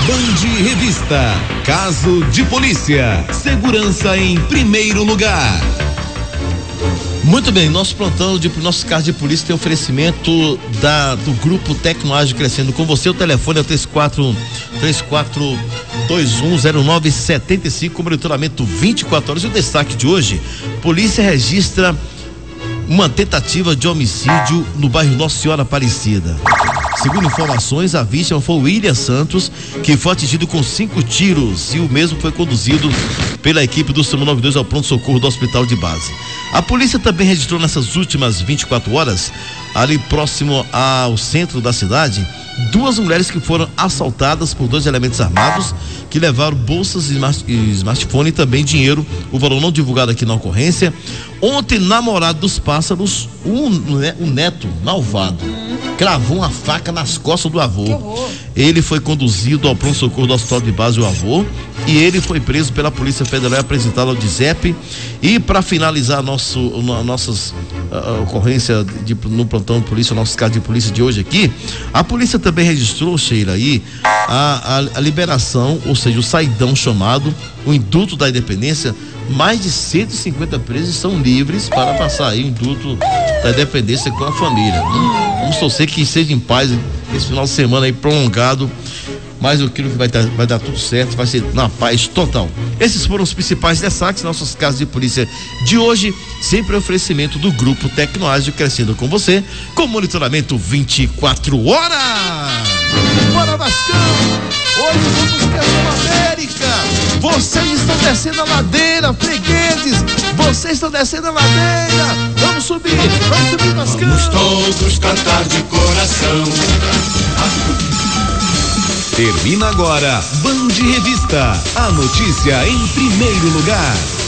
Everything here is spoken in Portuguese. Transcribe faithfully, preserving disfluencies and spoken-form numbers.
Band Revista, caso de polícia, segurança em primeiro lugar. Muito bem, nosso plantão de nosso caso de polícia tem oferecimento da, do Grupo Tecnoágil Crescendo com você. O telefone é o três quatro dois um zero nove sete cinco, com monitoramento vinte e quatro horas. E o destaque de hoje: polícia registra uma tentativa de homicídio no bairro Nossa Senhora Aparecida. Segundo informações, a vítima foi o William Santos, que foi atingido com cinco tiros, e o mesmo foi conduzido pela equipe do SAMU noventa e dois ao pronto-socorro do hospital de base. A polícia também registrou nessas últimas vinte e quatro horas, ali próximo ao centro da cidade, duas mulheres que foram assaltadas por dois elementos armados que levaram bolsas e smart, smartphone e também dinheiro, o valor não divulgado aqui na ocorrência. Ontem, namorado dos pássaros, um, um neto malvado cravou uma faca nas costas do avô. Ele foi conduzido ao pronto-socorro do hospital de base, o avô, e ele foi preso pela Polícia Federal e apresentado ao D I S E P. E para finalizar nosso, no, nossas uh, ocorrência de, no plantão de polícia, nossos casos de polícia de hoje aqui, a polícia também registrou, Sheila, aí a, a, a liberação, ou seja, o saidão chamado, o indulto da independência. Mais de cento e cinquenta presos estão livres para passar aí o indulto da independência com a família. Vamos torcer que seja em paz esse final de semana aí prolongado, mas aquilo que vai dar, vai dar tudo certo, vai ser na paz total. Esses foram os principais destaques, nossos casos de polícia de hoje, sempre oferecimento do Grupo Tecnoágil Crescendo com você, com monitoramento vinte e quatro horas. Bora, Vascão! Hoje vamos questão América! Vocês estão descendo a ladeira, fregueses! Vocês estão descendo a ladeira! Vamos subir! Vamos subir, Vascão! Vamos todos cantar de coração. Termina agora Band Revista, a notícia em primeiro lugar.